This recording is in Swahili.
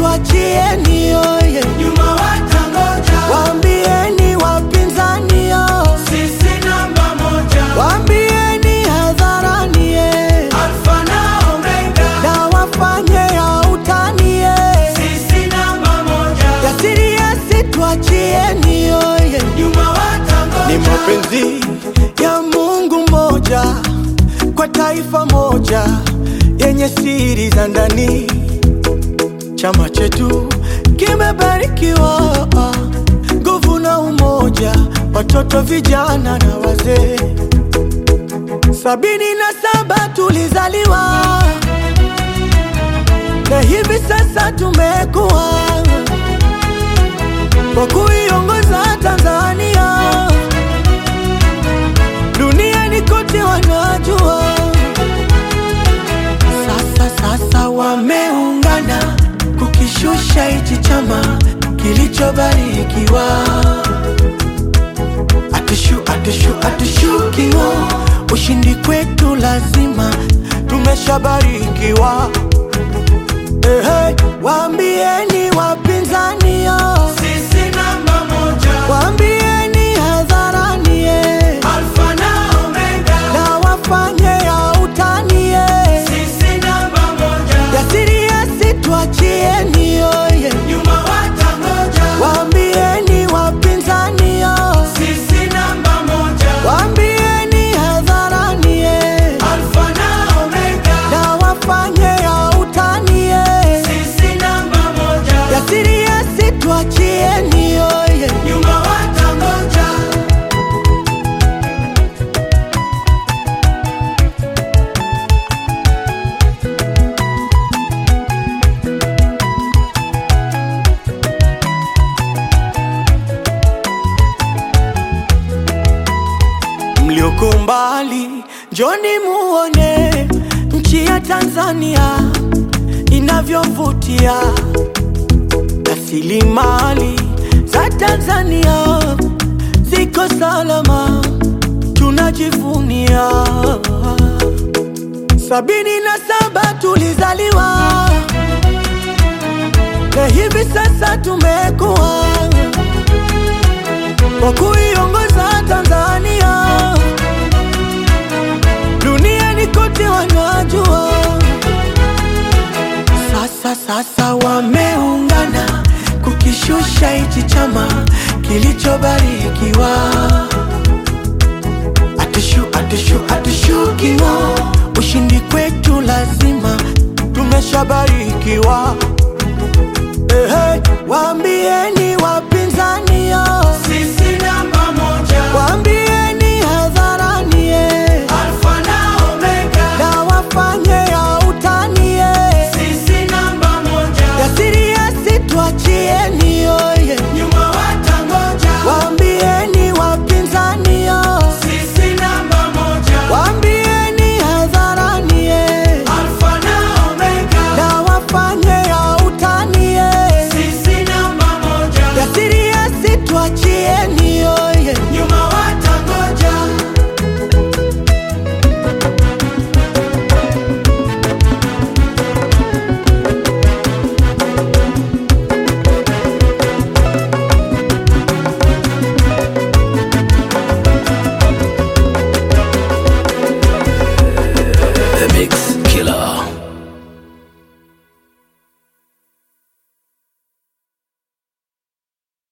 tuachieni oye, nyuma watangoja. waambieni wapinzani yo, Sisi namba moja, waambieni hadharani Alfa na Omega, na wafanye ya utani sisi namba moja, jasiri yasi tuachieni oye, nyuma watangoja. ni mapenzi ya Mungu mmoja kwa taifa moja yenye siri za ndani. Chama chetu kimebarikiwa nguvu na umoja, watoto vijana na wazee. 77 tulizaliwa na hivi sasa tumekuwa kwa kuiongoza Tanzania. Duniani kote wanajua sasa wameungana kukishusha hichi chama kilichobarikiwa. Atushukiwa, ushindi kwetu lazima, tumeshabarikiwa. Waambieni wapinzani yo, Sisi namba moja, waambieni hadharani Alfa na Omega, na wafanye ya utani sisi namba moja, jasiri yasi tuachieni oye, nyuma watangoja. waambieni wapinzani yo, Sisi namba moja, waambieni hadharani Alfa na Omega, na wafanye ya utani sisi namba moja, jasiri yasi tuachieni oye, nyuma watangoja. mlioko mbali njoni muone nchi ya Tanzania inavyovutia. Rasilimali za Tanzania ziko salama, tunajivunia. 77 tulizaliwa na hivi sasa tumekuwa kwa kuiongoza Tanzania. Duniani kote wanajua sasa wameungana kukishusha hichi chama kilichobarikiwa. Atushukiwa, ushindi kwetu lazima, tumeshabarikiwa.